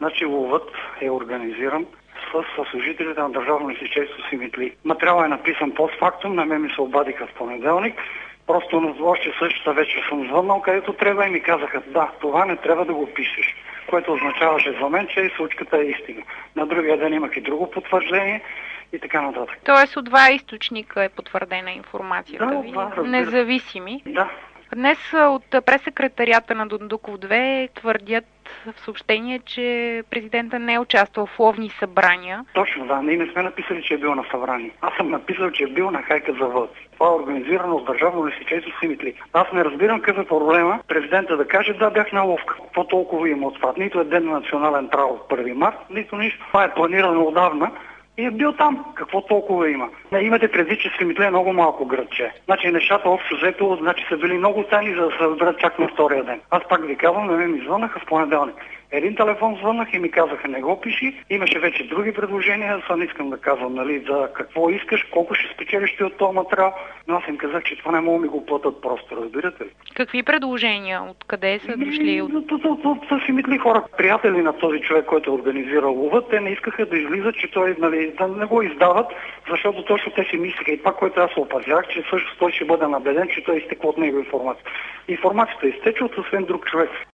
Значи ловът е организиран с служителите на Държавно лесничейство Симитли. Материалът е написан постфактум, на мен ми се обадиха в понеделник. Просто още същата вечер съм звъннал където трябва и ми казаха, да, това не трябва да го пишеш, което означаваше за мен, че случката е истина. На другия ден имах и друго потвърждение и така нататък. Тоест от два източника е потвърдена информацията ви, независими. Да. Днес от прес-секретарията на Дондуков 2 твърдят в съобщение, че президента не е участвал в ловни събрания. Точно, да. Ние не сме написали, че е бил на събрание. Аз съм написал, че е бил на хайка за вълци. Това е организирано от Държавно лесничейство Симитли. Аз не разбирам какъв е проблема президента да каже, да, бях на ловка. Какво толкова има от това? Нито е ден на национален траур от 1 март, нито нищо. Това е планирано отдавна. И е бил там. Какво толкова има? Имате предвид, че Симитли е много малко градче. Значи нещата общо взето, са били много тайни, за да се разберат чак на втория ден. Аз пак ви казвам, на мен ми звънаха в понеделник. Един телефон звънах и ми казаха, не го пиши. Имаше вече други предложения, сега не искам да казвам, за какво искаш, колко ще спечелиш ти от този материал. Но аз им казах, че това не мога да ми го платят просто, разбирате ли? Какви предложения? Откъде са дошли? От Симитли хора, приятели на този човек, който е организирал лова, те не искаха да излизат, че той, да не го издават, защото точно те си мислиха и това, което аз опазях, че всъщност той ще бъде набеден, че той е изтекло от него информация. Информацията е изтече от съвсем друг човек.